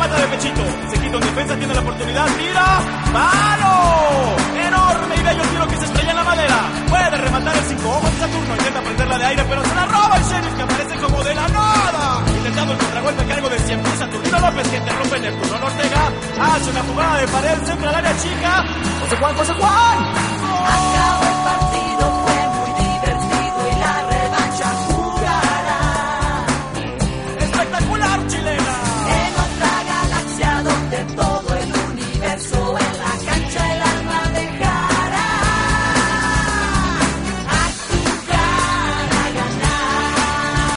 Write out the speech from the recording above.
remata de pechito. Se quita en defensa, tiene la oportunidad. ¡Tira! ¡Palo! Enorme y bello tiro que se estrella en la madera. Puede rematar el 5 ojos de Saturno. Intenta prenderla de aire, pero se la roba el Sheriff, que aparece como de la nada. Intentando el contragolpe a cargo de siempre Saturnino López, que interrumpe en el turno. Ortega hace una jugada de pared, centra al área chica. José Juan. Acabó